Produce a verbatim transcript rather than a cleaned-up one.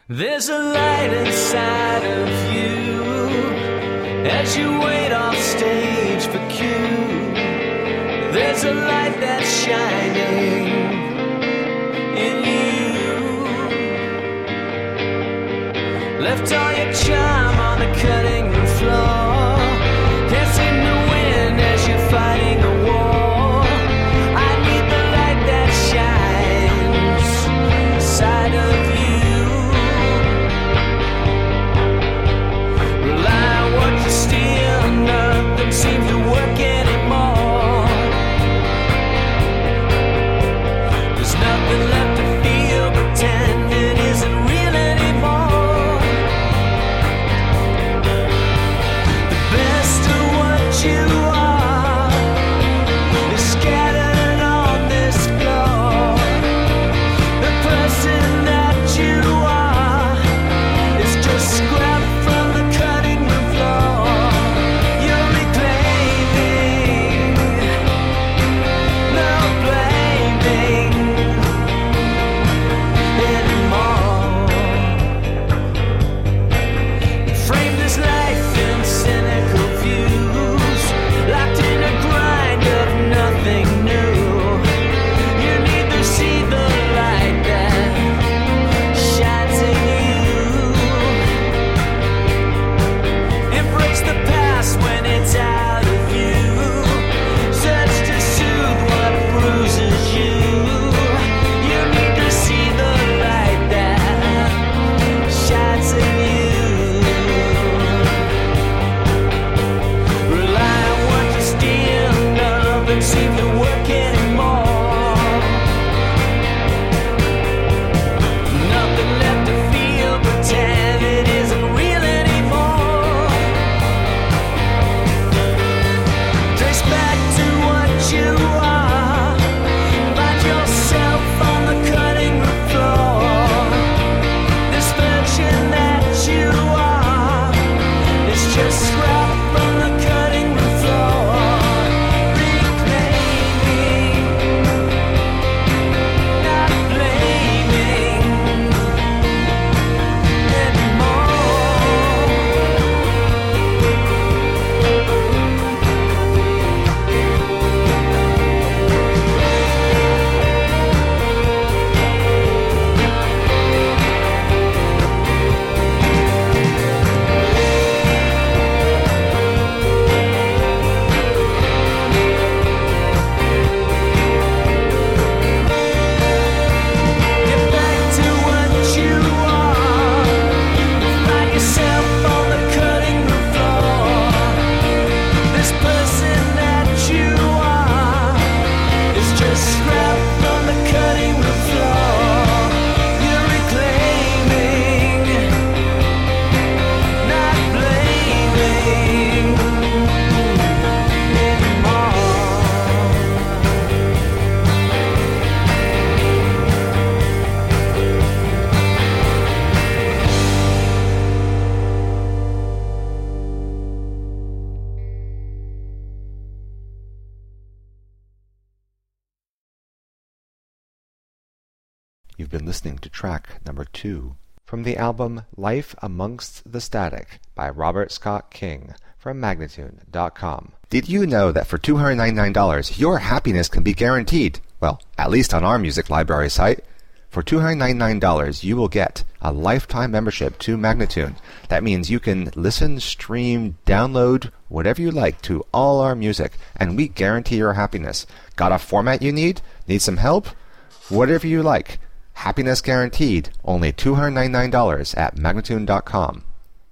There's a light inside of you as you wait off stage for cue. There's a light that's shining in you. Left all your charm on the cutting room floor. Can't seem to win as you're fighting a war. I need the light that shines inside of you. Rely on what you steal, nothing seems to work anymore. There's nothing left to feel, pretend it isn't real anymore. The best of what you are is scattered on this floor. The person that you are is just scrap from the cutting room floor. You're reclaiming, no blaming anymore. You frame this life in cynical views, locked in a grind of nothing new. You need to see the light that shines in you. Embrace the past when it's out of view. Search to soothe what bruises you. You need to see the light that shines in you. Rely on what you steal, nothing seems to work anymore. Nothing left to feel, pretend it isn't real anymore. Trace back to what you are. Find yourself on the cutting room floor. This version that you are is just scrap from the cutting room floor. Reclaiming, not blaming Get back to what you are. Find yourself on the cutting room floor. This person that you are is just scrap from the cutting room floor. You're reclaiming, not blaming anymore. You've been listening to track number two from the album Life Amongst the Static by Robert Scott King from Magnatune dot com. Did you know that for two hundred ninety-nine dollars your happiness can be guaranteed? Well, at least on our music library site. For two hundred ninety-nine dollars you will get a lifetime membership to Magnatune. That means you can listen, stream, download, whatever you like to all our music, and we guarantee your happiness. Got a format you need? Need some help? Whatever you like. Happiness guaranteed. Only two hundred ninety-nine dollars at Magnatune dot com.